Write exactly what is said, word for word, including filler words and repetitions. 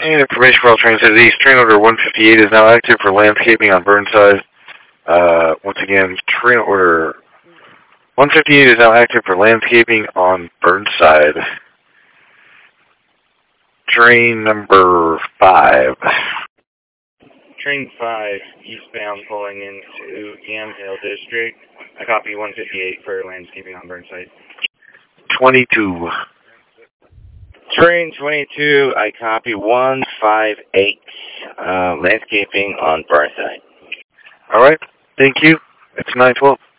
And information for all trains says East. Train order one fifty-eight is now active for landscaping on Burnside. Uh, once again, train order one fifty-eight is now active for landscaping on Burnside. Train number five. Train five, eastbound pulling into Yamhill District. I copy one fifty-eight for landscaping on Burnside. twenty-two. Train twenty-two, I copy one fifty-eight, uh, landscaping on Burnside. All right. Thank you. It's nine twelve.